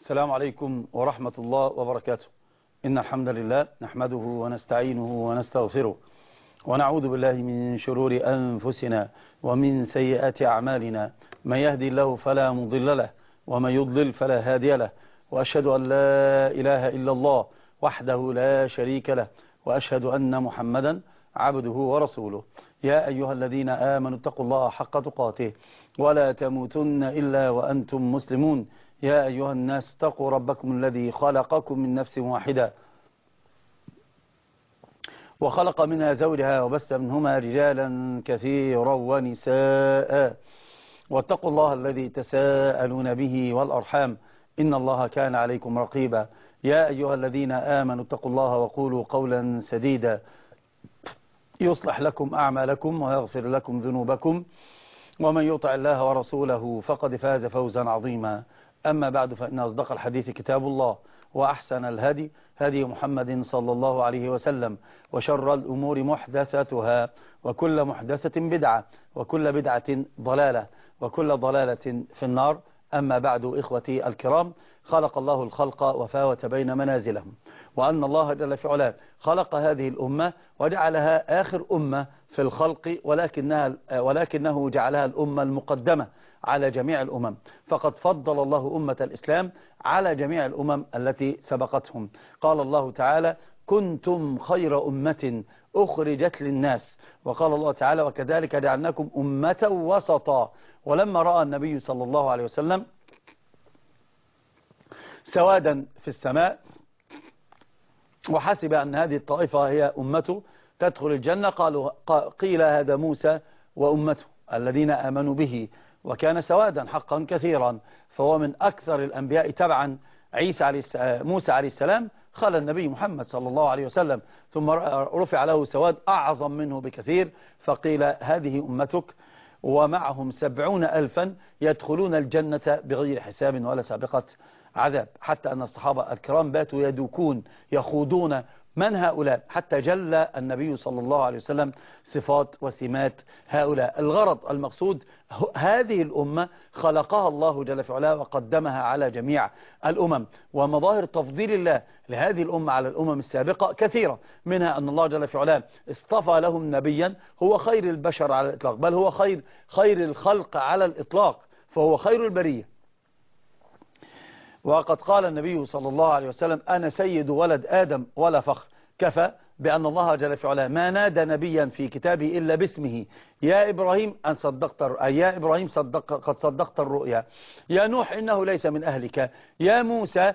السلام عليكم ورحمة الله وبركاته. إن الحمد لله نحمده ونستعينه ونستغفره ونعوذ بالله من شرور أنفسنا ومن سيئات أعمالنا. من يهدي الله فلا مضل له ومن يضلل فلا هادي له، وأشهد أن لا إله إلا الله وحده لا شريك له، وأشهد أن محمدا عبده ورسوله. يا أيها الذين آمنوا اتقوا الله حق تقاته ولا تموتن إلا وأنتم مسلمون. يا أيها الناس اتقوا ربكم الذي خلقكم من نفس واحدة وخلق منها زوجها وبث منهما رجالا كثيرا ونساء، واتقوا الله الذي تساءلون به والأرحام إن الله كان عليكم رقيبا. يا أيها الذين آمنوا اتقوا الله وقولوا قولا سديدا يصلح لكم أعمالكم ويغفر لكم ذنوبكم، ومن يطع الله ورسوله فقد فاز فوزا عظيما. أما بعد، فإن أصدق الحديث كتاب الله، وأحسن الهدي هدي محمد صلى الله عليه وسلم، وشر الأمور محدثاتها، وكل محدثة بدعة، وكل بدعة ضلالة، وكل ضلالة في النار. أما بعد، إخوتي الكرام، خلق الله الخلق وفاوت بين منازلهم، وأن الله جل في علاه خلق هذه الأمة وجعلها آخر أمة في الخلق، ولكنه جعلها الأمة المقدمة على جميع الأمم، فقد فضل الله أمة الإسلام على جميع الأمم التي سبقتهم. قال الله تعالى: كنتم خير أمة أخرجت للناس. وقال الله تعالى: وكذلك جعلناكم أمة وسطا. ولما رأى النبي صلى الله عليه وسلم سوادا في السماء وحسب أن هذه الطائفة هي أمته تدخل الجنة، قيل هذا موسى وأمته الذين آمنوا به، وكان سوادا حقا كثيرا، فهو من أكثر الأنبياء تبعا. موسى عليه السلام خلى النبي محمد صلى الله عليه وسلم، ثم رفع له سواد أعظم منه بكثير، فقيل هذه أمتك، ومعهم 70,000 يدخلون الجنة بغير حساب ولا سابقة عذاب. حتى أن الصحابة الكرام باتوا يدوكون يخوضون من هؤلاء، حتى جل النبي صلى الله عليه وسلم صفات وسمات هؤلاء. الغرض المقصود، هذه الأمة خلقها الله جل في علاه وقدمها على جميع الأمم، ومظاهر تفضيل الله لهذه الأمة على الأمم السابقة كثيرة، منها أن الله جل في علاه اصطفى لهم نبيا هو خير البشر على الإطلاق، بل هو خير الخلق على الإطلاق، فهو خير البرية. وقد قال النبي صلى الله عليه وسلم: أنا سيد ولد آدم ولا فخر. كفى بأن الله جل في علاه ما نادى نبيا في كتابه إلا باسمه: يا إبراهيم يا إبراهيم قد صدقت الرؤيا، يا نوح إنه ليس من أهلك، يا موسى.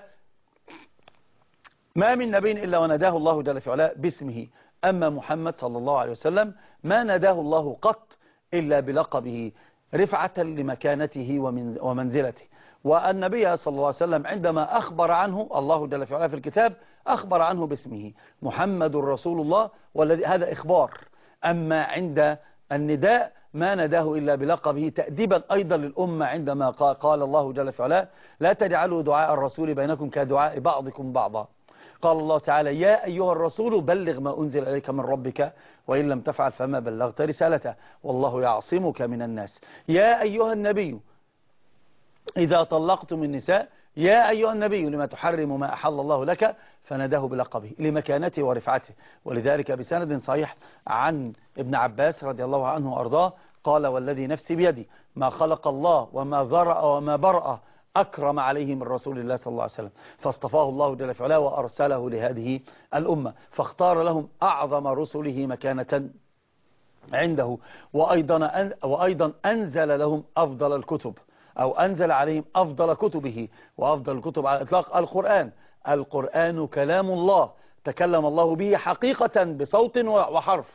ما من نبي إلا وناداه الله جل في علاه باسمه. أما محمد صلى الله عليه وسلم ما ناداه الله قط إلا بلقبه، رفعة لمكانته ومنزلته. والنبي صلى الله عليه وسلم عندما أخبر عنه الله جل في علاه في الكتاب أخبر عنه باسمه: محمد رسول الله، والذي هذا إخبار. أما عند النداء ما نداه إلا بلقبه، تأديبا أيضا للأمة، عندما قال الله جل في علاه: لا تجعلوا دعاء الرسول بينكم كدعاء بعضكم بعضا. قال الله تعالى: يا أيها الرسول بلغ ما أنزل إليك من ربك وإن لم تفعل فما بلغت رسالته والله يعصمك من الناس. يا أيها النبي إذا طلقتم النساء، يا أيها النبي لما تحرم ما أحل الله لك، فناداه بلقبه لمكانته ورفعته. ولذلك بسند صحيح عن ابن عباس رضي الله عنه وأرضاه قال: والذي نفسي بيدي ما خلق الله وما ذرأ وما برأ أكرم عليه من رسول الله صلى الله عليه وسلم. فاصطفاه الله جل في علاه وأرسله لهذه الأمة، فاختار لهم أعظم رسله مكانة عنده، وأيضا أنزل لهم أفضل الكتب، أو أنزل عليهم أفضل كتبه. وأفضل الكتب على الإطلاق القرآن كلام الله، تكلم الله به حقيقة بصوت وحرف،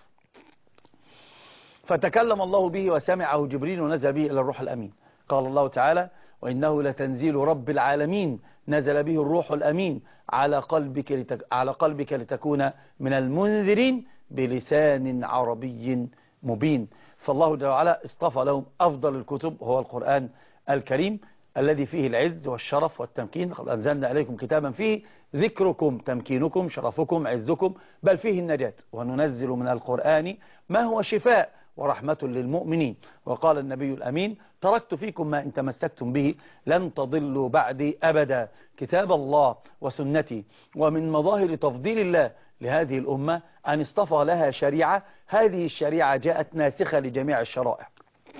فتكلم الله به وسمعه جبريل ونزل به إلى الروح الأمين. قال الله تعالى: وإنه لتنزيل رب العالمين نزل به الروح الأمين على قلبك لتكون من المنذرين بلسان عربي مبين. فالله جل وعلا اصطفى لهم أفضل الكتب، هو القرآن الكريم الذي فيه العز والشرف والتمكين. قد أنزلنا إليكم كتابا فيه ذكركم، تمكينكم، شرفكم، عزكم، بل فيه النجاة. وننزل من القرآن ما هو شفاء ورحمة للمؤمنين. وقال النبي الأمين: تركت فيكم ما إن تمسكتم به لن تضلوا بعدي أبدا، كتاب الله وسنتي. ومن مظاهر تفضيل الله لهذه الأمة أن اصطفى لها شريعة، هذه الشريعة جاءت ناسخة لجميع الشرائع.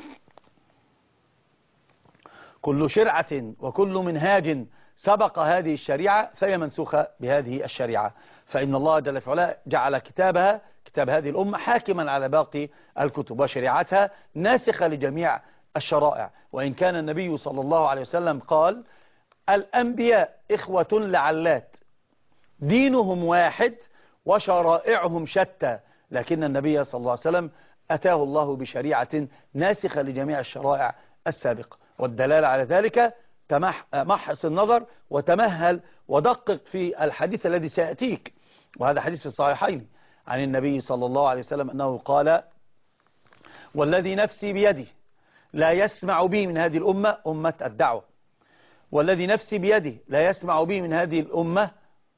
كل شرعة وكل منهاج سبق هذه الشريعة فهي منسوخة بهذه الشريعة، فإن الله جل وعلا جعل كتاب هذه الأمة حاكما على باقي الكتب، وشريعتها ناسخة لجميع الشرائع. وإن كان النبي صلى الله عليه وسلم قال: الأنبياء إخوة لعلات، دينهم واحد وشرائعهم شتى، لكن النبي صلى الله عليه وسلم أتاه الله بشريعة ناسخة لجميع الشرائع السابقة. والدلالة على ذلك محص النظر وتمهل ودقق في الحديث الذي سيأتيك، وهذا حديث في الصحيحين عن النبي صلى الله عليه وسلم أنه قال: والذي نفسي بيده لا يسمع بي من هذه الأمة أمة الدعوة، والذي نفسي بيده لا يسمع بي من هذه الأمة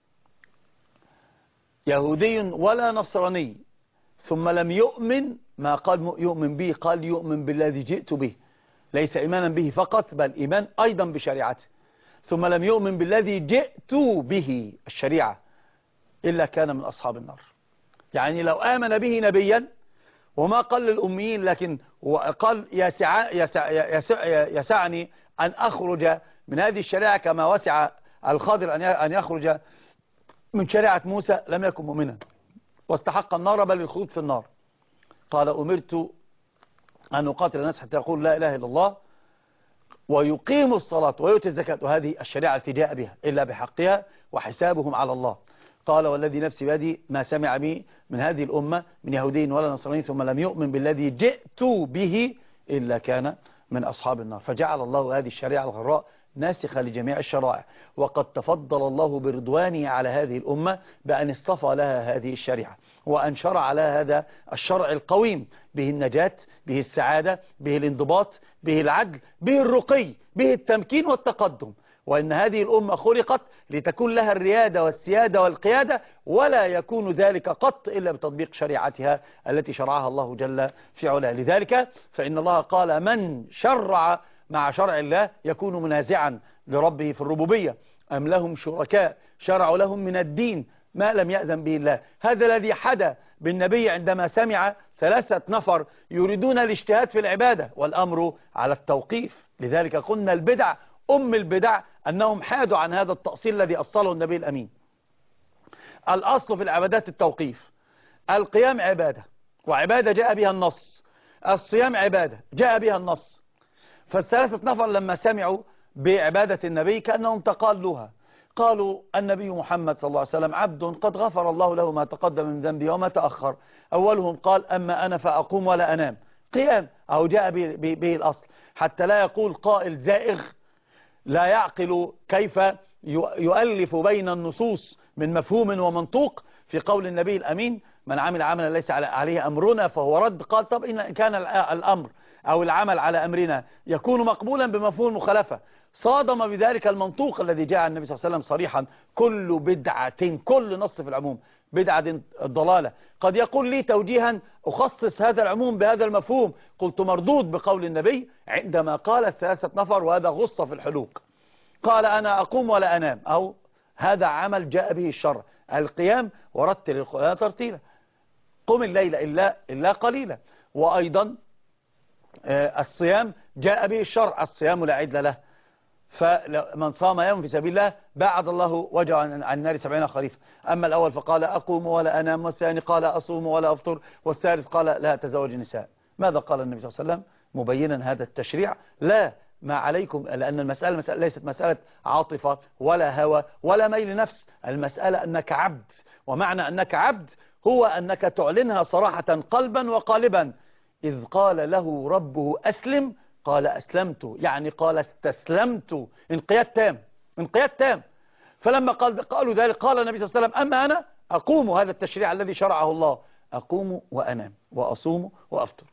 يهودي ولا نصراني ثم لم يؤمن، ما قال يؤمن به، قال يؤمن بالذي جئت به، ليس إيمانا به فقط بل إيمان أيضا بشريعته، ثم لم يؤمن بالذي جئت به الشريعة إلا كان من أصحاب النار. يعني لو آمن به نبيا وما قال للأميين، لكن قال يسعني أن أخرج من هذه الشريعة كما وسع الخضر أن يخرج من شريعة موسى، لم يكن مؤمنا واستحق النار بل الخلود في النار. قال: أمرت أن أقاتل الناس حتى يقول لا إله إلا الله ويقيموا الصلاة ويؤتوا الزكاة، وهذه الشريعة التي جاء بها إلا بحقها وحسابهم على الله. قال: والذي نفسي بيدي ما سمع بي من هذه الأمة من يهودي ولا نصراني ثم لم يؤمن بالذي جئت به إلا كان من أصحاب النار. فجعل الله هذه الشريعة الغراء ناسخة لجميع الشرائع، وقد تفضل الله برضوانه على هذه الأمة بأن اصطفى لها هذه الشريعة، وأن شرع لها هذا الشرع القويم به النجاة، به السعادة، به الانضباط، به العدل، به الرقي، به التمكين والتقدم. وإن هذه الأمة خلقت لتكون لها الريادة والسيادة والقيادة، ولا يكون ذلك قط إلا بتطبيق شريعتها التي شرعها الله جل في علاه. لذلك فإن الله قال: من شرع مع شرع الله يكون منازعا لربه في الربوبية. أم لهم شركاء شرعوا لهم من الدين ما لم يأذن به الله. هذا الذي حدث بالنبي عندما سمع 3 نفر يريدون الاجتهاد في العبادة والأمر على التوقيف. لذلك قلنا البدع أم البدع أنهم حادوا عن هذا التأصيل الذي أصله النبي الأمين. الأصل في العبادات التوقيف. القيام عبادة، وعبادة جاء بها النص. الصيام عبادة جاء بها النص. فال3 نفر لما سمعوا بعبادة النبي كأنهم تقالوها، قالوا: النبي محمد صلى الله عليه وسلم عبد قد غفر الله له ما تقدم من ذنبه وما تأخر. أولهم قال: أما أنا فأقوم ولا أنام. قيام أو جاء به الأصل، حتى لا يقول قائل زائغ لا يعقل كيف يؤلف بين النصوص من مفهوم ومنطوق في قول النبي الأمين: من عمل عملا ليس عليه أمرنا فهو رد. قال: طب إن كان الأمر أو العمل على أمرنا يكون مقبولا بمفهوم المخالفة. صادم بذلك المنطوق الذي جاء عن النبي صلى الله عليه وسلم صريحا: كل بدعة، كل نص في العموم بدعة ضلالة. قد يقول لي توجيها أخصص هذا العموم بهذا المفهوم، قلت مردود بقول النبي عندما قال 3 نفر وهذا غصة في الحلوق، قال: أنا أقوم ولا أنام، أو هذا عمل جاء به الشرع، القيام ورتل القرآن ترتيلا، قم الليل إلا قليلا. وأيضا الصيام جاء به الشرع، الصيام لا عدل له، فمن صام يوم في سبيل الله باعد الله وجهه عن النار 70 خريفا. أما الأول فقال: أقوم ولا أنام، والثاني قال: أصوم ولا أفطر، والثالث قال: لا أتزوج النساء. ماذا قال النبي صلى الله عليه وسلم مبينا هذا التشريع؟ لا، ما عليكم، لأن المسألة ليست مسألة عاطفة ولا هوى ولا ميل نفس، المسألة أنك عبد، ومعنى أنك عبد هو أنك تعلنها صراحة قلبا وقالبا. إذ قال له ربه أسلم قال أسلمت، يعني قال استسلمت، انقياد تام، انقياد تام. فلما قالوا ذلك قال النبي صلى الله عليه وسلم: أما أنا أقوم هذا التشريع الذي شرعه الله، أقوم وأنام وأصوم وأفطر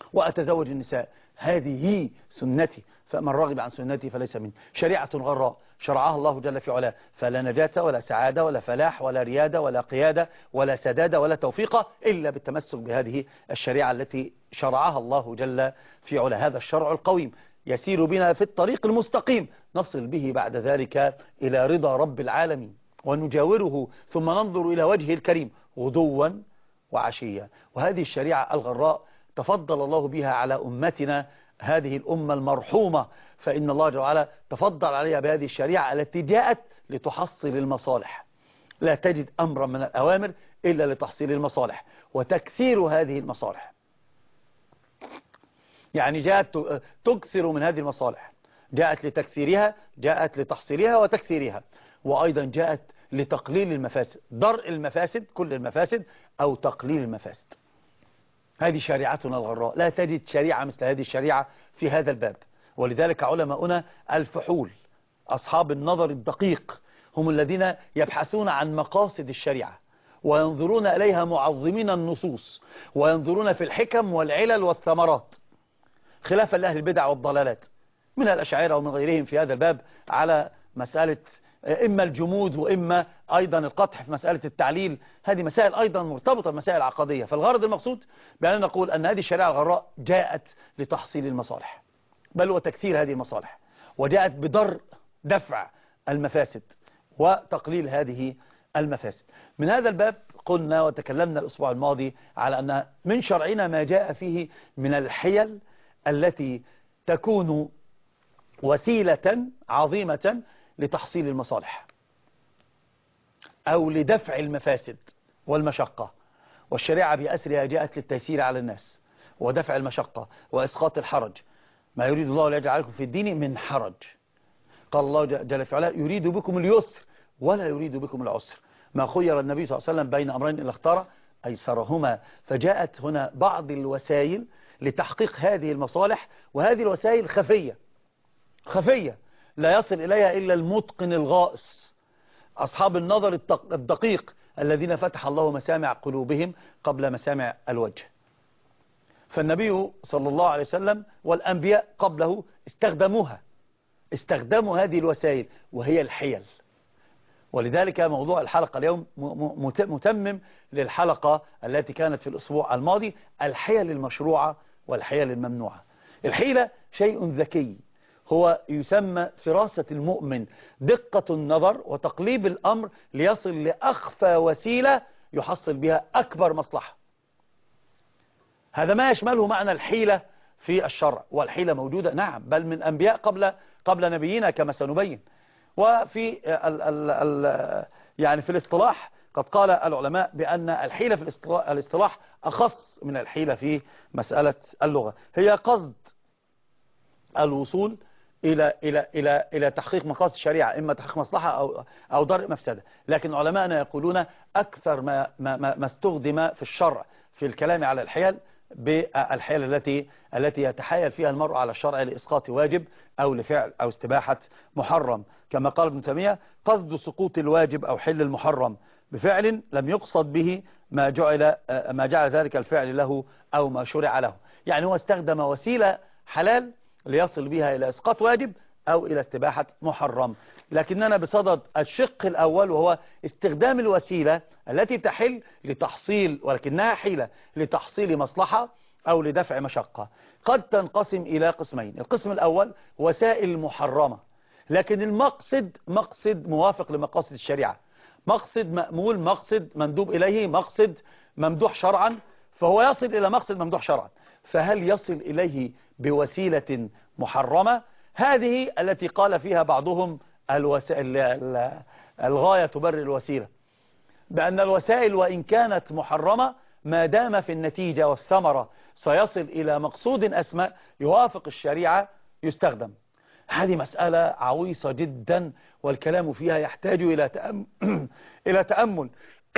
وأتزوج النساء، هذه سنتي، فمن رغب عن سنتي فليس مني. شريعة غراء شرعها الله جل في علاه، فلا نجاة ولا سعادة ولا فلاح ولا ريادة ولا قيادة ولا سدادة ولا توفيق إلا بالتمسك بهذه الشريعة التي شرعها الله جل في علاه. هذا الشرع القويم يسير بنا في الطريق المستقيم، نصل به بعد ذلك إلى رضا رب العالمين ونجاوره ثم ننظر إلى وجهه الكريم غدوا وعشيا. وهذه الشريعة الغراء تفضل الله بها على أمتنا، هذه الأمة المرحومة، فإن الله جل وعلا تفضل عليها بهذه الشريعة التي جاءت لتحصل المصالح. لا تجد أمرا من الأوامر إلا لتحصيل المصالح وتكثير هذه المصالح، يعني جاءت تكثر من هذه المصالح، جاءت لتكثيرها، جاءت لتحصيلها وتكثيرها، وأيضا جاءت لتقليل المفاسد، درء المفاسد كل المفاسد أو تقليل المفاسد. هذه شريعتنا الغراء، لا تجد شريعة مثل هذه الشريعة في هذا الباب. ولذلك علماؤنا الفحول أصحاب النظر الدقيق هم الذين يبحثون عن مقاصد الشريعة وينظرون إليها معظمين النصوص، وينظرون في الحكم والعلل والثمرات، خلافا لأهل البدع والضلالات من الأشاعرة ومن غيرهم في هذا الباب على مسألة إما الجمود وإما أيضا القطح في مسألة التعليل. هذه مسائل أيضا مرتبطة بمسائل عقدية. فالغرض المقصود بأن نقول أن هذه الشريعة الغراء جاءت لتحصيل المصالح بل وتكثير هذه المصالح، وجاءت دفع المفاسد وتقليل هذه المفاسد. من هذا الباب قلنا وتكلمنا الأسبوع الماضي على أن من شرعنا ما جاء فيه من الحيل التي تكون وسيلة عظيمة لتحصيل المصالح أو لدفع المفاسد والمشقة. والشريعة بأسرها جاءت للتيسير على الناس ودفع المشقة وإسقاط الحرج. ما يريد الله ليجعل عليكم في الدين من حرج. قال الله جل في علاه يريد بكم اليسر ولا يريد بكم العسر. ما خير النبي صلى الله عليه وسلم بين أمرين إلا اختار أيسرهما. فجاءت هنا بعض الوسائل لتحقيق هذه المصالح، وهذه الوسائل خفية لا يصل إليها إلا المتقن الغائص، أصحاب النظر الدقيق الذين فتح الله مسامع قلوبهم قبل مسامع الوجه. فالنبي صلى الله عليه وسلم والأنبياء قبله استخدموا هذه الوسائل وهي الحيل. ولذلك موضوع الحلقة اليوم متمم للحلقة التي كانت في الأسبوع الماضي، الحيل المشروعة والحيل الممنوعة. الحيلة شيء ذكي، هو يسمى فراسة المؤمن، دقة النظر وتقليب الأمر ليصل لأخفى وسيلة يحصل بها أكبر مصلحة. هذا ما يشمله معنى الحيلة في الشرع، والحيلة موجودة نعم بل من أنبياء قبل نبينا كما سنبين. وفي يعني في الاصطلاح قد قال العلماء بأن الحيلة في الاصطلاح أخص من الحيلة في مسألة اللغة، هي قصد الوصول إلى تحقيق مقاصد الشريعة، إما تحقيق مصلحة أو درء مفسدة. لكن علماءنا يقولون أكثر ما استخدم في الشرع في الكلام على الحيل بالحيل التي يتحايل فيها المرء على الشرع لإسقاط واجب أو لفعل أو استباحة محرم، كما قال ابن تيمية قصد سقوط الواجب أو حل المحرم بفعل لم يقصد به ما جعل ذلك الفعل له أو ما شرع له. يعني هو استخدم وسيلة حلال ليصل بها إلى إسقاط واجب أو إلى استباحة محرم. لكننا بصدد الشق الأول وهو استخدام الوسيلة التي تحل لتحصيل، ولكنها حيلة لتحصيل مصلحة أو لدفع مشقة. قد تنقسم إلى قسمين. القسم الأول وسائل محرمة، لكن المقصد مقصد موافق لمقاصد الشريعة، مقصد مأمول، مقصد مندوب إليه، مقصد ممدوح شرعا، فهو يصل إلى مقصد ممدوح شرعا. فهل يصل إليه بوسيلة محرمة؟ هذه التي قال فيها بعضهم الغاية تبرر الوسيلة، بأن الوسائل وإن كانت محرمة ما دام في النتيجة والثمرة سيصل إلى مقصود أسمى يوافق الشريعة يستخدم. هذه مسألة عويصة جدا والكلام فيها يحتاج إلى تأمل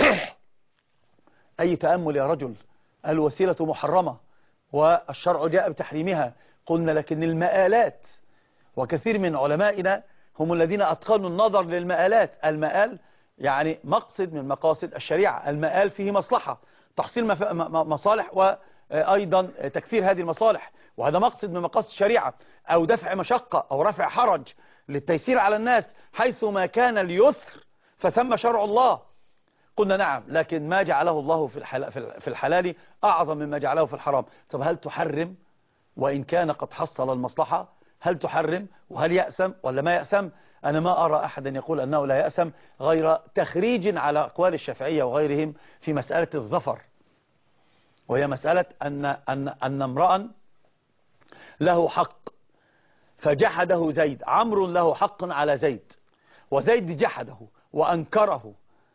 أي تأمل يا رجل. الوسيلة محرمة والشرع جاء بتحريمها، قلنا لكن المآلات، وكثير من علمائنا هم الذين أتقنوا النظر للمآلات. المآل يعني مقصد من مقاصد الشريعة، المآل فيه مصلحة، تحصيل مصالح وأيضا تكثير هذه المصالح، وهذا مقصد من مقاصد الشريعة، أو دفع مشقة أو رفع حرج. للتيسير على الناس، حيث ما كان اليسر فثم شرع الله. قلنا نعم، لكن ما جعله الله في الحلال أعظم مما جعله في الحرام. طب هل تحرم وإن كان قد حصل المصلحة؟ هل تحرم وهل يأسم ولا ما يأسم؟ أنا ما أرى أحدا يقول أنه لا يأسم، غير تخريج على أقوال الشافعية وغيرهم في مسألة الظفر، وهي مسألة أن امرأ له حق فجحده زيد. عمرو له حق على زيد، وزيد جحده وأنكره،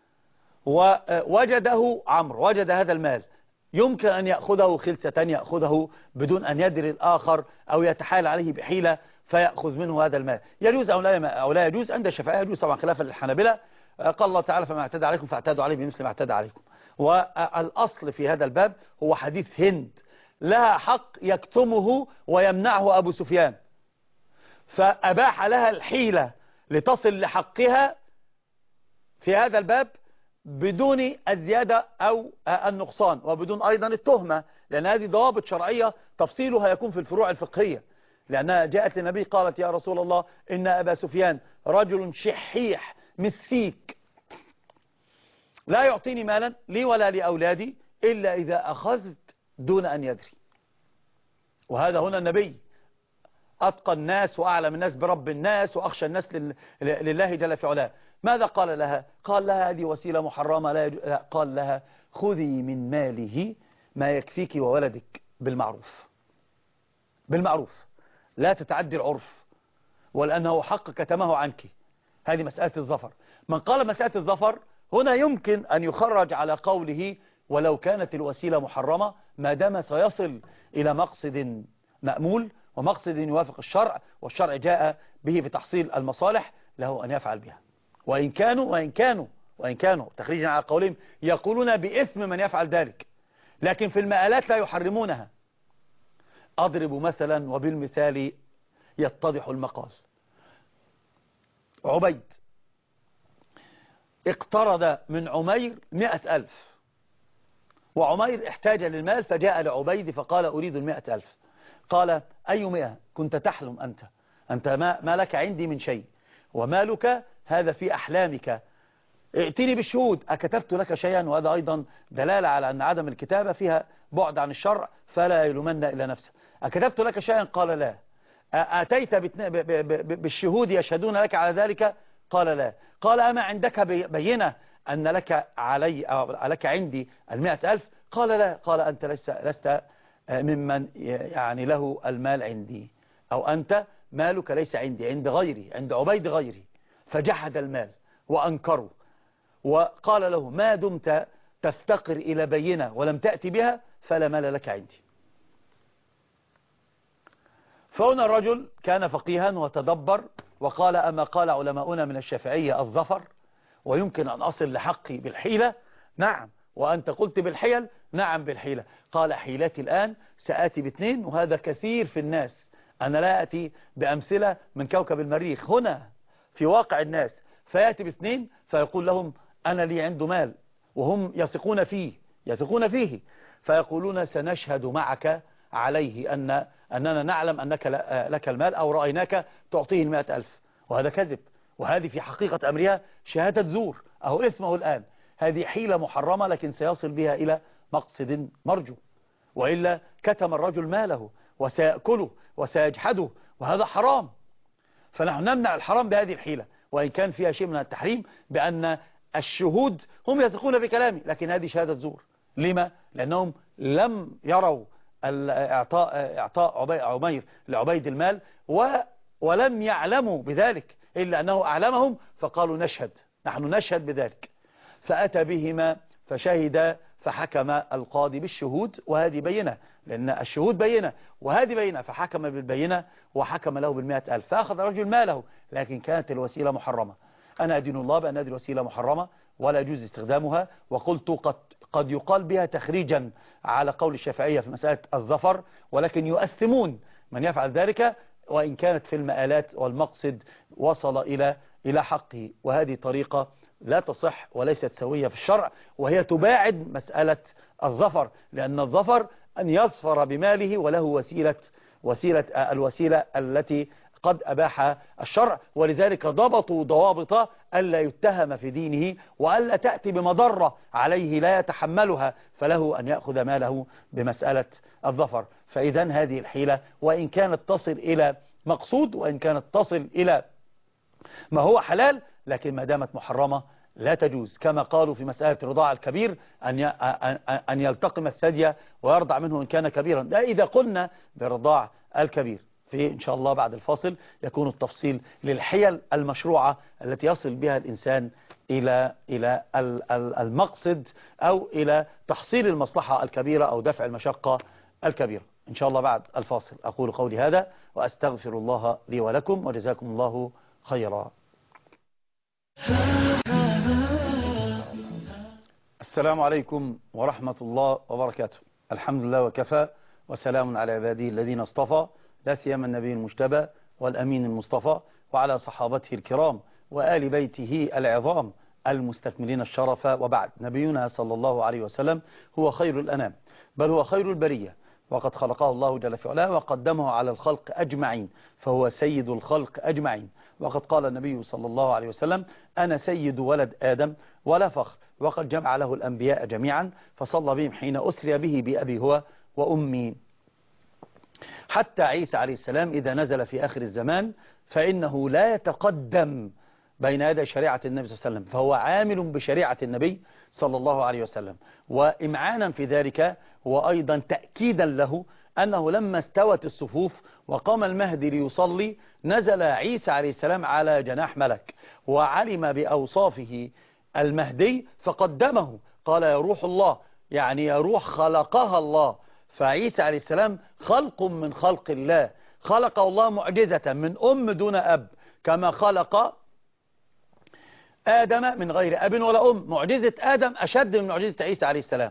ووجده عمرو، وجد هذا المال، يمكن أن يأخذه خلسة، يأخذه بدون أن يدري الآخر أو يتحايل عليه بحيلة فيأخذ منه هذا المال. يجوز أو لا يجوز؟ عند الشافعية يجوز طبعا، خلافا للحنابلة. قال الله تعالى: فما اعتدى عليكم فاعتدوا عليه بمثل ما اعتدى عليكم. والأصل في هذا الباب هو حديث هند، لها حق يكتمه ويمنعه أبو سفيان، فأباح لها الحيلة لتصل لحقها في هذا الباب بدون الزيادة أو النقصان، وبدون أيضا التهمة، لأن هذه ضوابط شرعية تفصيلها يكون في الفروع الفقهية. لأنها جاءت للنبي قالت: يا رسول الله، إن أبا سفيان رجل شحيح مسيك، لا يعطيني مالا لي ولا لأولادي إلا إذا أخذت دون أن يدري. وهذا هنا النبي أتقى الناس وأعلم الناس برب الناس وأخشى الناس لله جل في علاه. ماذا قال لها؟ قال لها: هذه وسيلة محرمة لا. قال لها: خذي من ماله ما يكفيك وولدك بالمعروف، بالمعروف، لا تتعدي العرف، ولأنه حق كتمه عنك. هذه مسألة الظفر. من قال مسألة الظفر هنا يمكن أن يخرج على قوله: ولو كانت الوسيلة محرمة، ما دام سيصل إلى مقصد مأمول ومقصد يوافق الشرع، والشرع جاء به في تحصيل المصالح، له أن يفعل بها. وإن كانوا تخريجا على قولهم يقولون بإثم من يفعل ذلك، لكن في المآلات لا يحرمونها. أضرب مثلا وبالمثال يتضح المقال. عبيد اقترض من عمير 100,000، وعمير احتاج للمال فجاء لعبيد فقال: أريد 100,000. قال: أي 100؟ كنت تحلم أنت ما لك عندي من شيء، ومالك هذا في أحلامك، ائتني بالشهود. أكتبت لك شيئا؟ وهذا أيضا دلالة على أن عدم الكتابة فيها بعد عن الشرع، فلا يلومن إلا نفسه. أكتبت لك شيئا؟ قال: لا. أتيت بالشهود يشهدون لك على ذلك؟ قال: لا. قال: أما عندك بينة أن لك علي أو لك عندي 100,000؟ قال: لا. قال: أنت لست ممن يعني له المال عندي، أو أنت مالك ليس عندي، عند غيري، عند عبيد غيري. فجحد المال وأنكره، وقال له: ما دمت تفتقر إلى بينة ولم تأتي بها فلا مال لك عندي. فهنا الرجل كان فقيها وتدبر وقال: أما قال علماؤنا من الشافعية الظفر، ويمكن أن أصل لحقي بالحيلة؟ نعم. وأنت قلت بالحيل؟ نعم بالحيلة. قال: حيلتي الآن سآتي باثنين، وهذا كثير في الناس. أنا لا أتي بأمثلة من كوكب المريخ، هنا في واقع الناس. فيأتي باثنين فيقول لهم: أنا لي عنده مال، وهم يثقون فيه، فيقولون: سنشهد معك عليه أننا نعلم أنك لك المال، أو رأيناك تعطيه 100,000. وهذا كذب، وهذه في حقيقة أمرها شهادة زور، أو اسمه الآن. هذه حيلة محرمة، لكن سيصل بها إلى مقصد مرجو، وإلا كتم الرجل ماله وسيأكله وسيجحده، وهذا حرام. فنحن نمنع الحرام بهذه الحيلة، وإن كان فيها شيء من التحريم، بأن الشهود هم يثقون في كلامي، لكن هذه شهادة زور. لما؟ لأنهم لم يروا إعطاء عمير لعبيد المال، ولم يعلموا بذلك، إلا أنه أعلمهم فقالوا: نحن نشهد بذلك. فأتى بهما فشهد، فحكم القاضي بالشهود، وهذه بينة، لأن الشهود بينة وهذه بينة، فحكم بالبينة وحكم له 100,000. فأخذ رجل ماله، لكن كانت الوسيلة محرمة. أنا أدين الله بأن هذه الوسيلة محرمة ولا يجوز استخدامها، وقلت قد يقال بها تخريجا على قول الشافعية في مسألة الظفر، ولكن يؤثمون من يفعل ذلك، وإن كانت في المآلات والمقصد وصل إلى حقه. وهذه طريقة لا تصح وليست سوية في الشرع، وهي تباعد مسألة الظفر، لأن الظفر أن يظفر بماله وله الوسيلة التي قد أباح الشرع، ولذلك ضبطوا ضوابط ألا يتهم في دينه وألا تأتي بمضرة عليه لا يتحملها، فله أن يأخذ ماله بمسألة الظفر. فإذا هذه الحيلة وإن كانت تصل إلى مقصود، وإن كانت تصل إلى ما هو حلال، لكن ما دامت محرمة لا تجوز، كما قالوا في مسألة رضاع الكبير أن يلتقم الثدي ويرضع منه إن كان كبيرا. ده إذا قلنا برضاع الكبير. في إن شاء الله بعد الفاصل يكون التفصيل للحيل المشروعة التي يصل بها الإنسان إلى المقصد أو إلى تحصيل المصلحة الكبيرة أو دفع المشقة الكبيرة. إن شاء الله بعد الفاصل. أقول قولي هذا وأستغفر الله لي ولكم، وجزاكم الله خيرا. السلام عليكم ورحمة الله وبركاته. الحمد لله وكفى، وسلام على عباده الذين اصطفى، لا سيما النبي المجتبى والأمين المصطفى، وعلى صحابته الكرام وآل بيته العظام المستكملين الشرف. وبعد، نبينا صلى الله عليه وسلم هو خير الأنام، بل هو خير البرية، وقد خلقه الله جل في علاه وقدمه على الخلق أجمعين، فهو سيد الخلق أجمعين. وقد قال النبي صلى الله عليه وسلم: أنا سيد ولد آدم ولا فخر. وقد جمع له الأنبياء جميعا فصلى بهم حين أسري به بأبي هو وأمي، حتى عيسى عليه السلام إذا نزل في آخر الزمان فإنه لا يتقدم بين يدي شريعة النبي صلى الله عليه وسلم، فهو عامل بشريعة النبي صلى الله عليه وسلم. وإمعانا في ذلك وأيضا تأكيدا له أنه لما استوت الصفوف وقام المهدي ليصلي، نزل عيسى عليه السلام على جناح ملك وعلم بأوصافه المهدي فقدمه، قال: يا روح الله، يعني يا روح خلقها الله. فعيسى عليه السلام خلق من خلق الله، خلق الله معجزة من أم دون أب، كما خلق آدم من غير أب ولا أم. معجزة آدم أشد من معجزة عيسى عليه السلام،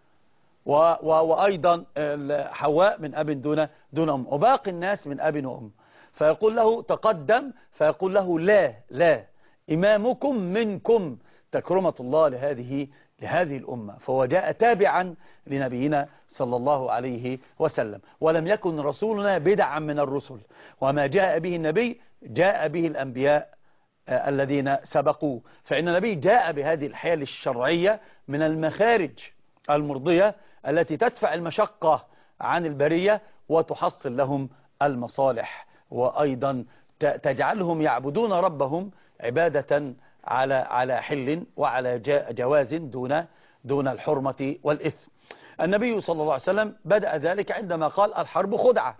وأيضا حواء من أب دون أم، وباقي الناس من أب وأم. فيقول له: تقدم، فيقول له: لا، إمامكم منكم، تكرمة الله لهذه الأمة. فهو جاء تابعا لنبينا صلى الله عليه وسلم، ولم يكن رسولنا بدعا من الرسل، وما جاء به النبي جاء به الأنبياء الذين سبقوه. فإن النبي جاء بهذه الحيل الشرعية من المخارج المرضية التي تدفع المشقة عن البرية وتحصل لهم المصالح، وأيضا تجعلهم يعبدون ربهم عبادة على حل وعلى جواز دون الحرمة والإثم. النبي صلى الله عليه وسلم بدأ ذلك عندما قال: الحرب خدعة.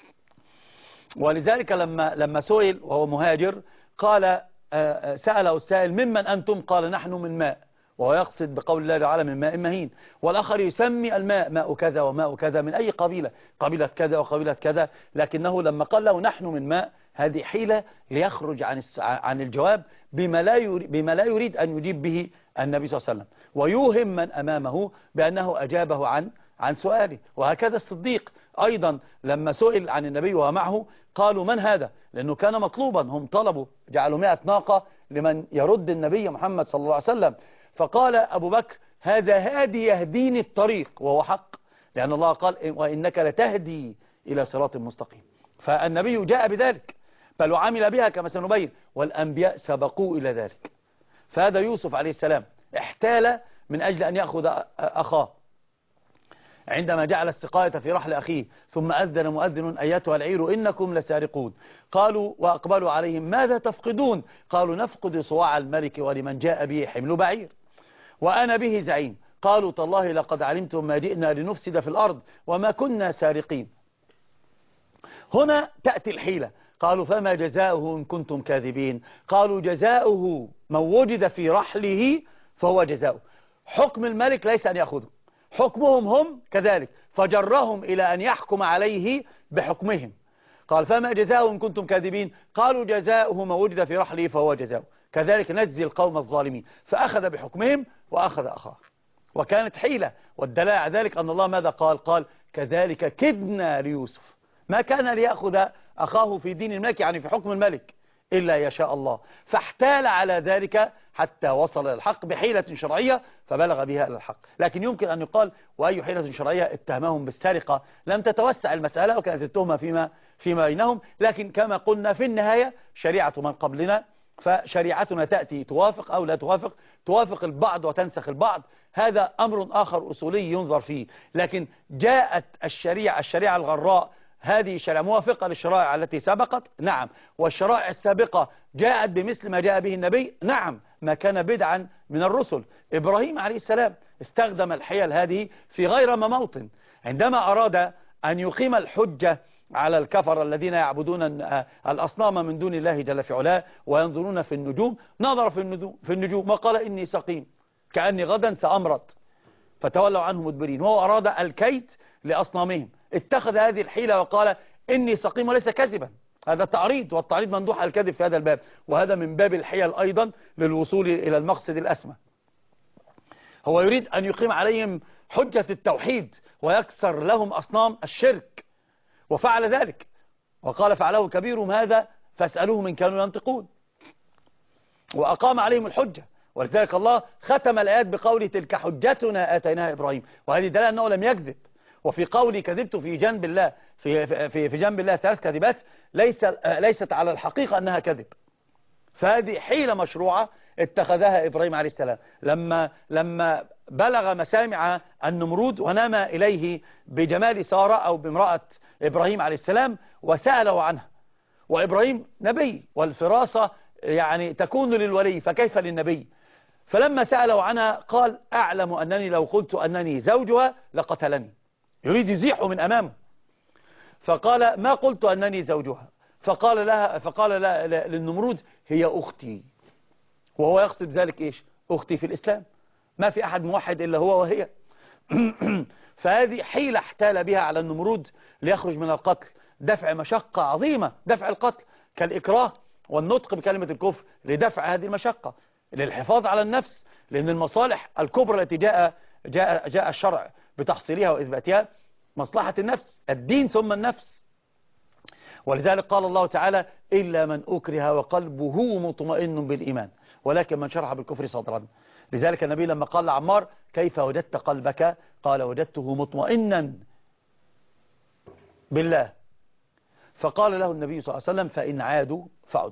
ولذلك لما سئل وهو مهاجر قال، سأله السائل: ممن أنتم؟ قال: نحن من ماء، وهو يقصد بقول الله تعالى: من ماء مهين. والآخر يسمي الماء ماء كذا وماء كذا من أي قبيلة كذا وقبيلة كذا، لكنه لما قال له نحن من ماء، هذه حيلة ليخرج عن الجواب بما لا يريد أن يجيب به النبي صلى الله عليه وسلم، ويوهم من أمامه بأنه أجابه عن سؤاله. وهكذا الصديق أيضا لما سئل عن النبي ومعه قالوا: من هذا؟ لأنه كان مطلوبا، هم طلبوا، جعلوا 100 ناقة لمن يرد النبي محمد صلى الله عليه وسلم. فقال أبو بكر: هذا هادي يهديني الطريق، وهو حق، لأن الله قال: وإنك لتهدي إلى صراط مستقيم. فالنبي جاء بذلك، بل وعمل بها كما سنبين، والأنبياء سبقوا إلى ذلك. فهذا يوسف عليه السلام احتال من أجل أن يأخذ أخاه، عندما جعل السقاية في رحل أخيه، ثم أذن مؤذن: أيتها العير إنكم لسارقون. قالوا وأقبلوا عليهم: ماذا تفقدون؟ قالوا: نفقد صواع الملك ولمن جاء به حمل بعير، وأنا به زعيم. قالوا: تالله لقد علمتم ما جئنا لنفسد في الأرض وما كنا سارقين. هنا تأتي الحيلة. قالوا: فما جزاؤه إن كنتم كاذبين؟ قالوا: جزاؤه من وجد في رحله فهو جزاؤه. حكم الملك ليس أن يأخذه، حكمهم هم كذلك، فجرهم إلى أن يحكم عليه بحكمهم. قال: فما جزاؤه إن كنتم كاذبين؟ قالوا: جزاؤه من وجد في رحله فهو جزاؤه، كذلك نجزي القوم الظالمين. فأخذ بحكمهم وأخذ أخاه، وكانت حيلة. والدليل على ذلك أن الله ماذا قال؟ قال: كذلك كدنا ليوسف. ما كان ليأخذ أخاه في دين الملك، يعني في حكم الملك، إلا يشاء الله، فاحتال على ذلك حتى وصل إلى الحق بحيلة شرعية فبلغ بها إلى الحق. لكن يمكن أن يقال وأي حيلة شرعية؟ اتهمهم بالسرقة، لم تتوسع المسألة وكانت التهمة فيما بينهم، لكن كما قلنا في النهاية شريعة من قبلنا، فشريعتنا تأتي توافق أو لا توافق، توافق البعض وتنسخ البعض، هذا أمر آخر أصولي ينظر فيه. لكن جاءت الشريعة الغراء، هذه شريعة موافقة للشرائع التي سبقت، نعم، والشرائع السابقة جاءت بمثل ما جاء به النبي، نعم، ما كان بدعا من الرسل. إبراهيم عليه السلام استخدم الحيل هذه في غير ما موطن، عندما أراد أن يقيم الحجة على الكفر الذين يعبدون الأصنام من دون الله جل في علاه وينظرون في النجوم، نظر في النجوم وقال إني سقيم كأني غدا سأمرض، فتولوا عنه مدبرين، وهو أراد الكيد لأصنامهم، اتخذ هذه الحيلة وقال إني سقيم، وليس كذبا، هذا تعريض، والتعريض مندوح على الكذب في هذا الباب، وهذا من باب الحيل أيضا للوصول إلى المقصد الأسمى. هو يريد أن يقيم عليهم حجة التوحيد ويكسر لهم أصنام الشرك، وفعل ذلك وقال فعله كبيرهم هذا فاسألوهم إن كانوا ينطقون، وأقام عليهم الحجة. ولذلك الله ختم الآيات بقوله تلك حجتنا آتيناها إبراهيم، وهذه دلالة أنه لم يكذب. وفي قولي كذبت في جنب الله في جنب الله 3 كذبات ليست على الحقيقة أنها كذب، فهذه حيلة مشروعة اتخذها إبراهيم عليه السلام لما بلغ مسامع النمرود ونام إليه بجمال سارة أو بامرأة إبراهيم عليه السلام وسأله عنها، وإبراهيم نبي والفراسة يعني تكون للولي فكيف للنبي، فلما سأله عنها قال أعلم أنني لو قلت أنني زوجها لقتلني، يريد يزيحه من أمامه، فقال ما قلت أنني زوجها، فقال للنمرود هي أختي، وهو يقصد ذلك إيش؟ أختي في الإسلام، ما في أحد موحد إلا هو وهي. فهذه حيلة احتال بها على النمرود ليخرج من القتل، دفع مشقة عظيمة، دفع القتل كالإكراه والنطق بكلمة الكفر لدفع هذه المشقة، للحفاظ على النفس، لأن المصالح الكبرى التي جاء الشرع بتحصيلها وإثباتها مصلحة النفس، الدين ثم النفس. ولذلك قال الله تعالى إلا من أكره وقلبه مطمئن بالإيمان ولكن من شرح بالكفر صدرا. لذلك النبي لما قال لعمار كيف وجدت قلبك؟ قال وجدته مطمئنا بالله، فقال له النبي صلى الله عليه وسلم فإن عادوا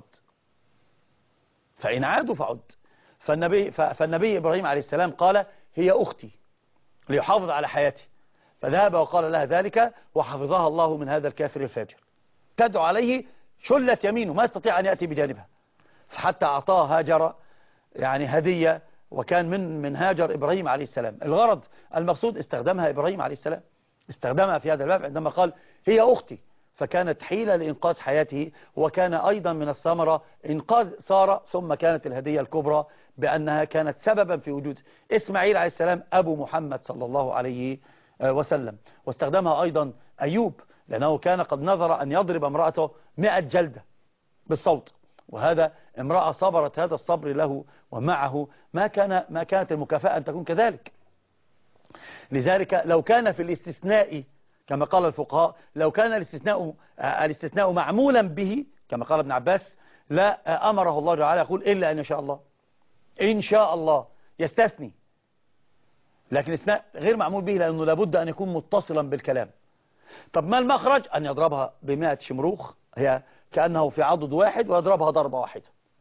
فعد. فالنبي إبراهيم عليه السلام قال هي أختي ليحافظ على حياتي، فذهب وقال لها ذلك وحفظها الله من هذا الكافر الفاجر، تدعو عليه شلت يمينه ما يستطيع أن يأتي بجانبها، فحتى أعطاه هاجر يعني هدية، وكان من هاجر إبراهيم عليه السلام. الغرض المقصود استخدمها إبراهيم عليه السلام، استخدمها في هذا الباب عندما قال هي أختي، فكانت حيلة لإنقاذ حياته، وكان أيضا من الثمرة إنقاذ سارة، ثم كانت الهدية الكبرى بأنها كانت سببا في وجود إسماعيل عليه السلام أبو محمد صلى الله عليه وسلم. واستخدمها أيضا أيوب لأنه كان قد نظر أن يضرب امرأته 100 جلدة بالصوت، وهذا امرأة صبرت هذا الصبر له ومعه، ما كانت المكافأة أن تكون كذلك. لذلك لو كان في الاستثناء كما قال الفقهاء، لو كان الاستثناء معمولا به كما قال ابن عباس لا أمره الله تعالى يقول إلا أن يشاء الله، إن شاء الله يستثني، لكن الاستثناء غير معمول به لأنه لابد أن يكون متصلا بالكلام. طب ما المخرج؟ أن يضربها ب100 شمروخ، هي كأنه في عضد واحد ويضربها ضربة واحدة.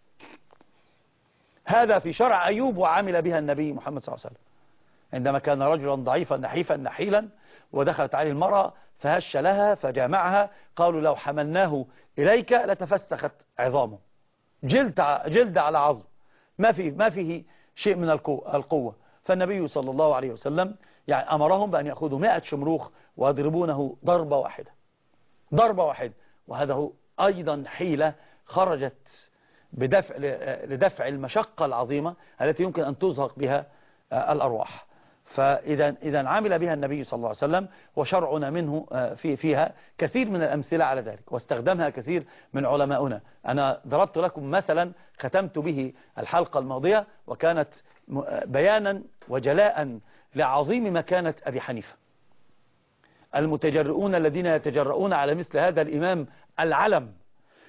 هذا في شرع أيوب وعمل بها النبي محمد صلى الله عليه وسلم عندما كان رجلا ضعيفا نحيفا نحيلا، ودخلت عليه المرأة فهش لها فجامعها، قالوا لو حملناه إليك لتفسخت عظامه، جلد على عظم، ما فيه شيء من القوة. فالنبي صلى الله عليه وسلم يعني أمرهم بأن يأخذوا 100 شمروخ ويضربونه ضربة واحدة، وهذا هو أيضا حيلة خرجت لدفع المشقة العظيمة التي يمكن أن تزهق بها الأرواح. فإذا عمل بها النبي صلى الله عليه وسلم، وشرعنا منه فيها كثير من الأمثلة على ذلك، واستخدمها كثير من علماؤنا. أنا ضربت لكم مثلا ختمت به الحلقة الماضية، وكانت بيانا وجلاء لعظيم مكانة أبي حنيفة. المتجرؤون الذين يتجرؤون على مثل هذا الإمام العلم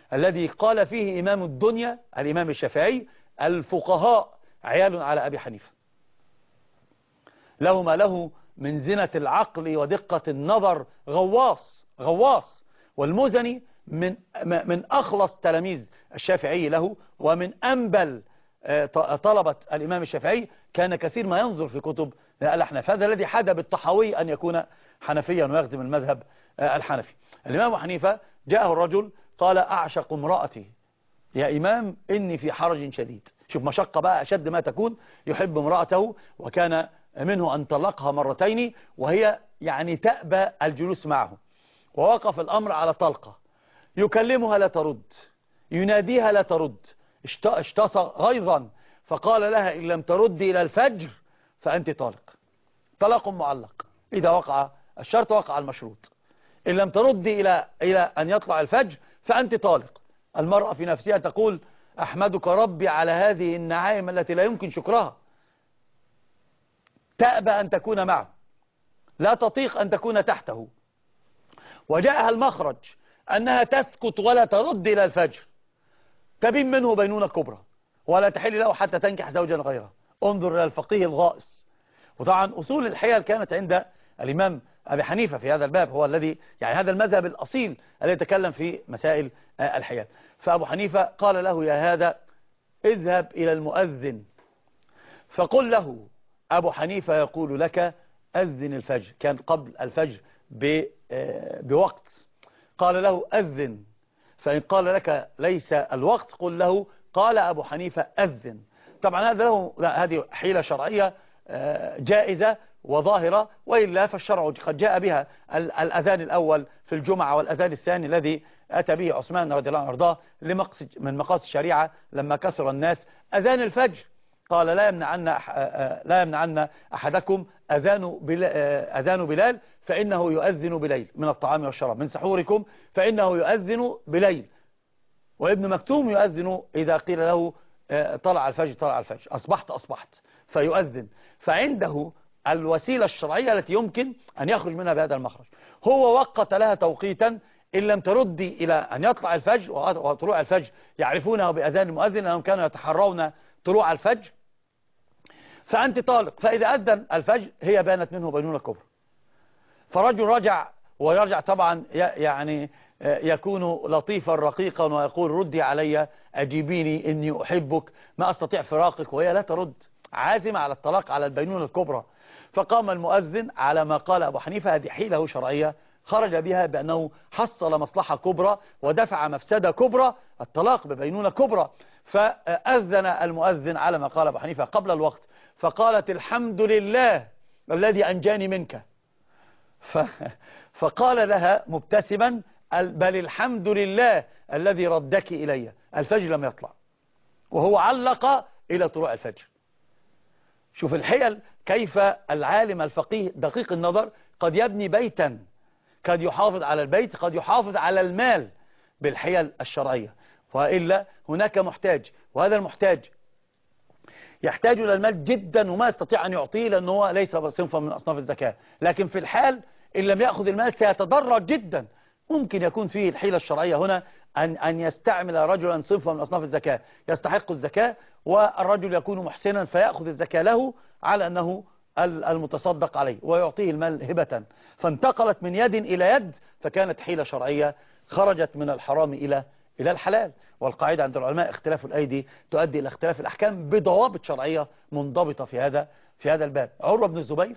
الذي قال فيه إمام الدنيا الإمام الشافعي: الفقهاء عيال على أبي حنيفة. له ما له من زنة العقل ودقة النظر، غواص. والمزني من أخلص تلاميذ الشافعي له، ومن أنبل طلبة الإمام الشافعي. كان كثير ما ينظر في كتب الأحناف. هذا الذي حدا بالطحاوي أن يكون حنفيا ويخدم المذهب الحنفي. الإمام حنيفة جاءه الرجل قال: أعشق امرأتي يا إمام، إني في حرج شديد. شوف مشقة بقى أشد ما تكون، يحب امرأته، وكان منه أن طلقها مرتين وهي يعني تأبى الجلوس معه، ووقف الأمر على طلقة. يكلمها لا ترد، يناديها لا ترد، اشتصى غيظا فقال لها: إن لم تردي إلى الفجر فأنت طالق. طلاق معلق، إذا وقع الشرط وقع المشروط. إن لم تردي إلى أن يطلع الفجر فأنت طالق. المرأة في نفسها تقول: أحمدك ربي على هذه النعائم التي لا يمكن شكرها. تأبى أن تكون معه، لا تطيق أن تكون تحته. وجاءها المخرج أنها تسكت ولا ترد إلى الفجر، تبين منه بينونة كبرى، ولا تحل له حتى تنكح زوجا غيره. انظر إلى الفقيه الغائص. وطبعا أصول الحيل كانت عند الإمام أبي حنيفة في هذا الباب، هو الذي يعني هذا المذهب الأصيل الذي يتكلم في مسائل الحيل. فأبو حنيفة قال له: يا هذا، اذهب إلى المؤذن فقل له أبو حنيفة يقول لك أذن الفجر. كان قبل الفجر بوقت. قال له: أذن، فإن قال لك ليس الوقت قل له قال أبو حنيفة أذن. طبعا هذه حيلة شرعية جائزة وظاهرة، وإلا فالشرع قد جاء بها. الأذان الأول في الجمعة والأذان الثاني الذي أتى به عثمان رضي الله عنه وارضاه من مقاصد الشريعة لما كثر الناس. أذان الفجر قال: لا يمنعن أحدكم أذان بلال فإنه يؤذن بليل، من الطعام والشراب، من سحوركم فإنه يؤذن بليل. وابن مكتوم يؤذن إذا قيل له طلع الفجر، أصبحت فيؤذن. فعنده الوسيلة الشرعية التي يمكن أن يخرج منها بهذا المخرج. هو وقت لها توقيتا: إن لم تردي إلى أن يطلع الفجر، وطلوع الفجر يعرفونه بأذان المؤذن لأنهم كانوا يتحرون طلوع الفجر، فأنت طالق. فإذا أذن الفجر هي بانت منه بينونة كبرى. فرجل رجع، ويرجع طبعا يعني يكون لطيفا رقيقا ويقول: ردي علي، أجيبيني، إني أحبك، ما أستطيع فراقك. وهي لا ترد، عازمة على الطلاق، على البينونة الكبرى. فقام المؤذن على ما قال أبو حنيفة، هذه حيلة شرعية خرج بها بأنه حصل مصلحة كبرى ودفع مفسدة كبرى، الطلاق ببينونة كبرى. فأذن المؤذن على ما قال أبو حنيفة قبل الوقت، فقالت: الحمد لله الذي أنجاني منك. فقال لها مبتسما: بل الحمد لله الذي ردك إلي. الفجر لم يطلع وهو علق إلى طلوع الفجر. شوف الحيل، كيف العالم الفقيه دقيق النظر قد يبني بيتا، قد يحافظ على البيت، قد يحافظ على المال بالحيل الشرعية. وإلا هناك محتاج، وهذا المحتاج يحتاج إلى المال جدا وما يستطيع أن يعطيه لأنه هو ليس صنفا من أصناف الزكاة. لكن في الحال إن لم يأخذ المال سيتضرر جدا. ممكن يكون فيه الحيلة الشرعية هنا أن يستعمل رجلا صنفا من أصناف الزكاة يستحق الزكاة، والرجل يكون محسنا فيأخذ الزكاة له على أنه المتصدق عليه ويعطيه المال هبة. فانتقلت من يد إلى يد، فكانت حيلة شرعية خرجت من الحرام إلى الحلال. والقاعدة عند العلماء: اختلاف الأيدي تؤدي إلى اختلاف الأحكام، بضوابط شرعية منضبطة في هذا الباب. عروة بن الزبير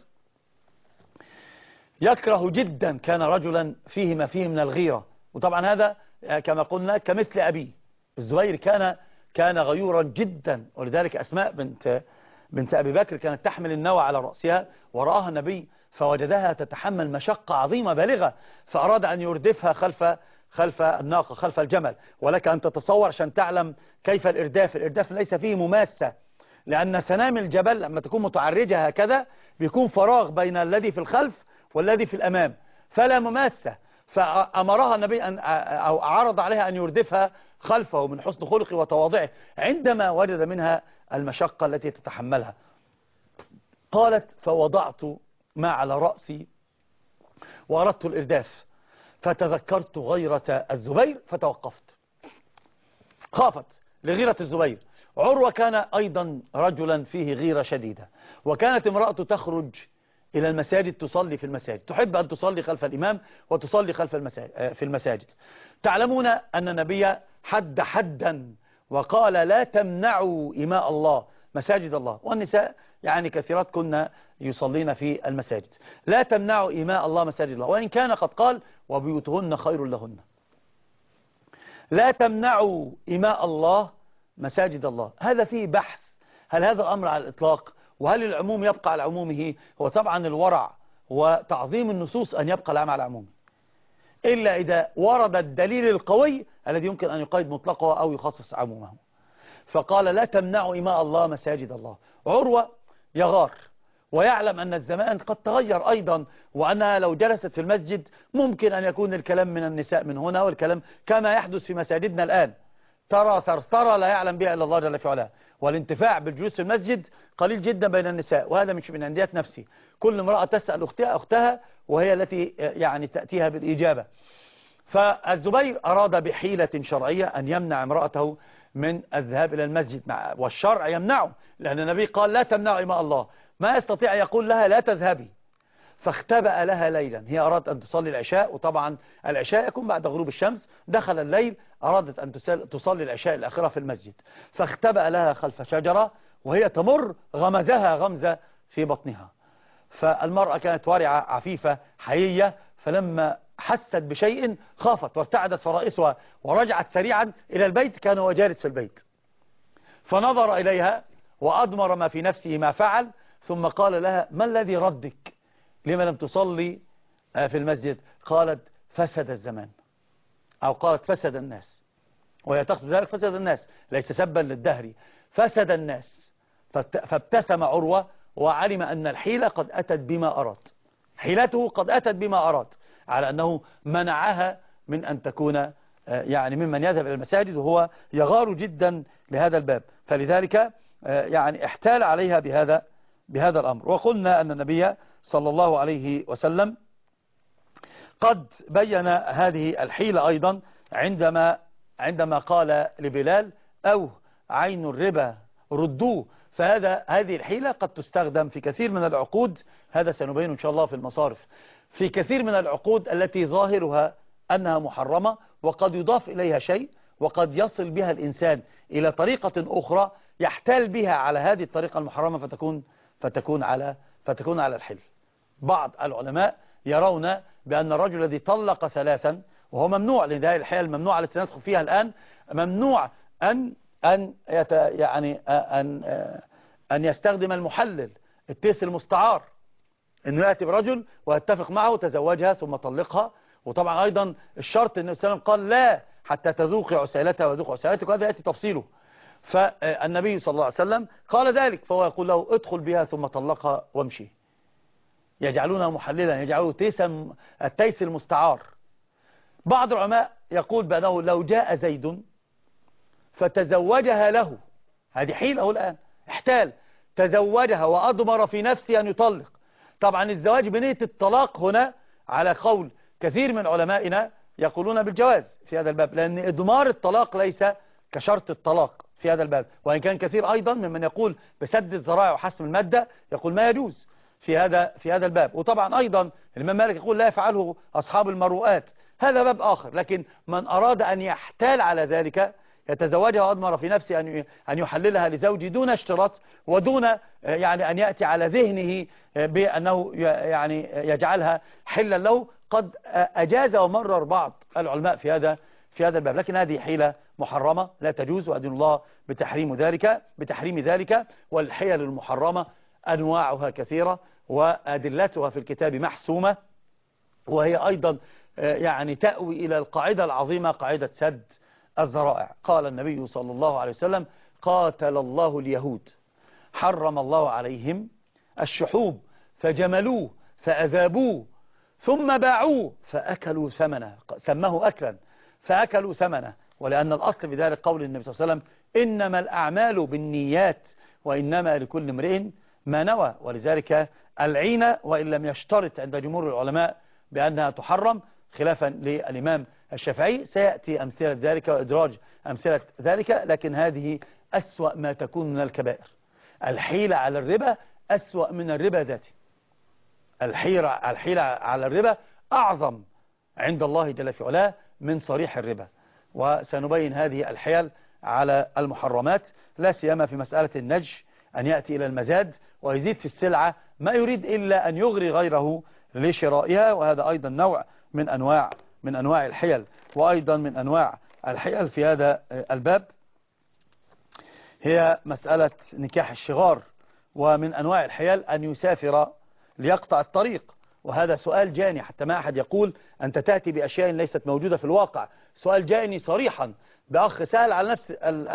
يكره جدا، كان رجلا فيه ما فيه من الغيرة، وطبعا هذا كما قلنا كمثل أبيه. الزبير كان غيورا جدا، ولذلك أسماء بنت أبي بكر كانت تحمل النوى على رأسها، ورآها النبي فوجدها تتحمل مشقة عظيمة بالغة، فأراد أن يردفها خلف الناقة، خلف الجمل. ولك أن تتصور عشان تعلم كيف الإرداف ليس فيه مماسة، لأن سنام الجبل لما تكون متعرجة هكذا بيكون فراغ بين الذي في الخلف والذي في الأمام، فلا مماسة. فأمرها النبي أو عرض عليها أن يردفها خلفه من حسن خلقه وتواضعه عندما وجد منها المشقة التي تتحملها. قالت: فوضعت ما على رأسي وأردت الإرداف، فتذكرت غيرة الزبير فتوقفت. خافت لغيرة الزبير. عروة كان أيضا رجلا فيه غيرة شديدة، وكانت امرأته تخرج إلى المساجد تصلي في المساجد، تحب أن تصلي خلف الإمام وتصلي خلف في المساجد. تعلمون أن النبي حدا وقال لا تمنعوا إماء الله مساجد الله، والنساء يعني كثيرات كنا يصلين في المساجد. لا تمنعوا إماء الله مساجد الله، وإن كان قد قال وبيوتهن خير لهن. لا تمنعوا إماء الله مساجد الله، هذا فيه بحث، هل هذا الأمر على الإطلاق؟ وهل العموم يبقى على عمومه؟ هو طبعا الورع وتعظيم النصوص أن يبقى العام على عمومه، إلا إذا ورد الدليل القوي الذي يمكن أن يقيد مطلقه أو يخصص عمومه. فقال لا تمنعوا إماء الله مساجد الله. عروة يغار ويعلم أن الزمان قد تغير أيضا، وأنها لو جلست في المسجد ممكن أن يكون الكلام من النساء من هنا، والكلام كما يحدث في مساجدنا الآن، ترى ثرثرة لا يعلم بها إلا الله جل في علاه، والانتفاع بالجلوس في المسجد قليل جدا بين النساء، وهذا مش من عنديات نفسي. كل امرأة تسأل أختها وهي التي يعني تأتيها بالإجابة. فالزبير أراد بحيلة شرعية أن يمنع امرأته من الذهاب إلى المسجد، والشرع يمنعه، لأن النبي قال لا تمنعوا إماء الله، ما يستطيع يقول لها لا تذهبي. فاختبأ لها ليلا، هي أرادت أن تصلي العشاء، وطبعا العشاء يكون بعد غروب الشمس، دخل الليل، أرادت أن تصلي العشاء الأخيرة في المسجد، فاختبأ لها خلف شجرة وهي تمر غمزها غمزة في بطنها. فالمرأة كانت ورعة عفيفة حيية، فلما حست بشيء خافت وارتعدت فرائسها ورجعت سريعا إلى البيت، كان هو جالس في البيت، فنظر إليها وأضمر ما في نفسه ما فعل، ثم قال لها ما الذي ردك؟ لما لم تصلي في المسجد؟ قالت فسد الزمان، أو قالت فسد الناس، وهي تقصد ذلك فسد الناس ليس سبا للدهر، فسد الناس. فابتسم عروة وعلم أن الحيلة قد أتت بما أراد، حيلته قد أتت بما أراد، على أنه منعها من أن تكون يعني ممن يذهب إلى المساجد، وهو يغار جدا لهذا الباب، فلذلك يعني احتال عليها بهذا الأمر. وقلنا أن النبي صلى الله عليه وسلم قد بين هذه الحيلة أيضا عندما قال لبلال أو عين الربا ردوه. هذه الحيلة قد تستخدم في كثير من العقود، هذا سنبين إن شاء الله في المصارف، في كثير من العقود التي ظاهرها أنها محرمة، وقد يضاف إليها شيء، وقد يصل بها الإنسان إلى طريقة أخرى يحتال بها على هذه الطريقة المحرمة فتكون على الحل. بعض العلماء يرون بأن الرجل الذي طلق ثلاثا، وهو ممنوع، لأن هذه الحيل الممنوعة التي ندخل فيها الآن، ممنوع أن يستخدم المحلل التيس المستعار، أنه يأتي برجل ويتفق معه تزوجها ثم طلقها. وطبعا أيضا الشرط أن السلام قال لا حتى تذوقي عسيلتها وذوق عسيلتك، وهذا يأتي تفصيله. فالنبي صلى الله عليه وسلم قال ذلك، فهو يقول له ادخل بها ثم طلقها وامشي. يجعلونها محللا، يجعلوه التيس المستعار. بعض العلماء يقول بأنه لو جاء زيد فتزوجها له، هذه حيلة الآن، احتال، تزوجها وأضمر في نفسه أن يطلق. طبعا الزواج بنية الطلاق هنا على قول كثير من علمائنا يقولون بالجواز في هذا الباب، لأن إضمار الطلاق ليس كشرط الطلاق في هذا الباب، وإن كان كثير أيضا ممن يقول بسد الذرائع وحسم المادة يقول ما يجوز في هذا الباب. وطبعا أيضا الإمام مالك يقول لا يفعله أصحاب المروءات، هذا باب آخر. لكن من أراد أن يحتال على ذلك يتزوجها وأضمر في نفسه أن يحللها لزوجه دون اشتراط، ودون يعني أن يأتي على ذهنه بأنه يعني يجعلها حلا له، قد أجاز ومرر بعض العلماء في هذا الباب، لكن هذه حيلة محرمة لا تجوز، وأدين الله بتحريم ذلك. والحيل المحرمة أنواعها كثيرة وأدلتها في الكتاب محسومة، وهي أيضا يعني تأوي إلى القاعدة العظيمة، قاعدة سد الذرائع. قال النبي صلى الله عليه وسلم قاتل الله اليهود، حرم الله عليهم الشحوب فجملوه فأذابوه ثم باعوه فأكلوا ثمنه، سماه أكلا فأكلوا ثمنه. ولأن الأصل في ذلك قول النبي صلى الله عليه وسلم إنما الأعمال بالنيات وإنما لكل امرئ ما نوى. ولذلك العينة وإن لم يشترط عند جمهور العلماء بأنها تحرم، خلافا للإمام الشافعي. سيأتي أمثلة ذلك وإدراج أمثلة ذلك، لكن هذه أسوأ ما تكون من الكبائر. الحيلة على الربا أسوأ من الربا ذاته. الحيلة على الربا أعظم عند الله جل في علاه من صريح الربا. وسنبين هذه الحيل على المحرمات، لا سيما في مسألة النجش، أن يأتي إلى المزاد ويزيد في السلعة ما يريد إلا أن يغري غيره لشرائها، وهذا أيضا نوع من أنواع الحيل. وأيضا من أنواع الحيل في هذا الباب هي مسألة نكاح الشغار. ومن أنواع الحيل أن يسافر ليقطع الطريق، وهذا سؤال جاني، حتى ما أحد يقول أنت تأتي بأشياء ليست موجودة في الواقع. سؤال جاني صريحا بأخ سأل على نفس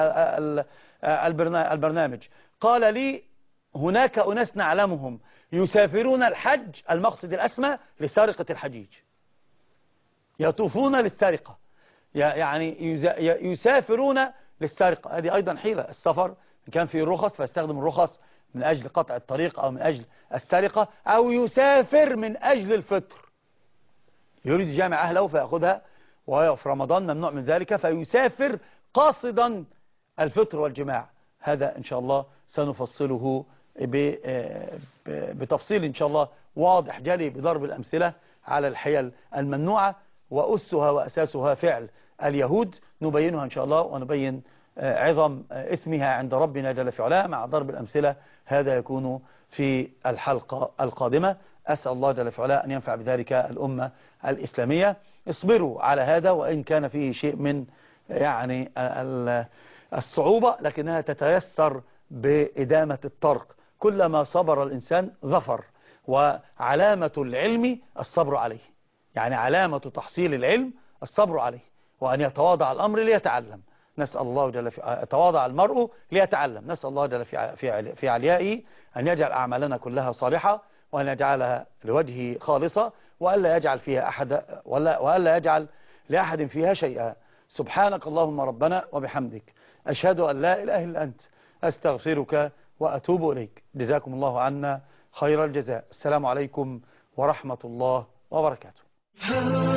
البرنامج، قال لي هناك أناس نعلمهم يسافرون الحج، المقصد الأسمى، لسرقة الحجيج، يطوفون للسرقة، يعني يسافرون للسرقة. هذه أيضا حيلة. السفر إن كان فيه رخص فيستخدم الرخص من أجل قطع الطريق أو من أجل السرقة، أو يسافر من أجل الفطر، يريد جامع أهله فيأخذها، وفي رمضان ممنوع من ذلك، فيسافر قاصدا الفطر والجماع. هذا إن شاء الله سنفصله بتفصيل إن شاء الله واضح جلي، بضرب الأمثلة على الحيل الممنوعة، وأسها وأساسها فعل اليهود. نبينها إن شاء الله، ونبين عظم اسمها عند ربنا جل في علاه مع ضرب الأمثلة. هذا يكون في الحلقة القادمة. أسأل الله جل في علاه أن ينفع بذلك الأمة الإسلامية. اصبروا على هذا، وإن كان فيه شيء من يعني الصعوبة، لكنها تتيسر بإدامة الطرق. كلما صبر الإنسان ظفر، وعلامة العلم الصبر عليه، يعني علامة تحصيل العلم الصبر عليه، وأن يتواضع الأمر ليتعلم. نسأل الله جل في تواضع المرء ليتعلم. نسأل الله جل في عليائه أن يجعل أعمالنا كلها صالحة، وأن يجعلها لوجهه خالصة، وألا يجعل فيها وألا يجعل لأحد فيها شيئا. سبحانك اللهم ربنا وبحمدك، أشهد أن لا إله إلا أنت، أستغفرك وأتوب إليك. جزاكم الله عنا خير الجزاء. السلام عليكم ورحمة الله وبركاته.